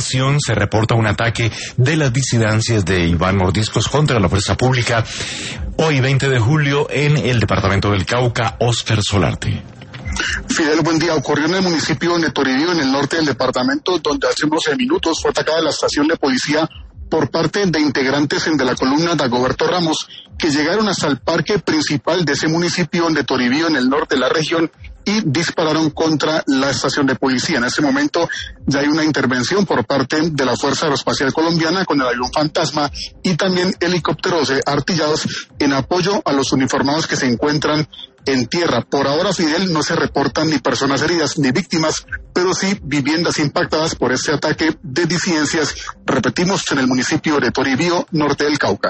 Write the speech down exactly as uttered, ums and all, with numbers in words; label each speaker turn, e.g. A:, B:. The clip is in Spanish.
A: información, se reporta un ataque de las disidencias de Iván Mordiscos contra la fuerza pública hoy veinte de julio en el departamento del Cauca. Óscar Solarte.
B: Fidel, buen día. Ocurrió en el municipio de Toribío, en el norte del departamento, donde hace unos minutos fue atacada la estación de policía por parte de integrantes de la columna Dagoberto Ramos, que llegaron hasta el parque principal de ese municipio de Toribío, en el norte de la región, y dispararon contra la estación de policía. En ese momento ya hay una intervención por parte de la Fuerza Aeroespacial Colombiana con el avión Fantasma y también helicópteros artillados en apoyo a los uniformados que se encuentran en tierra. Por ahora, Fidel, no se reportan ni personas heridas ni víctimas, pero sí viviendas impactadas por este ataque de disidencias, repetimos, en el municipio de Toribío, norte del Cauca.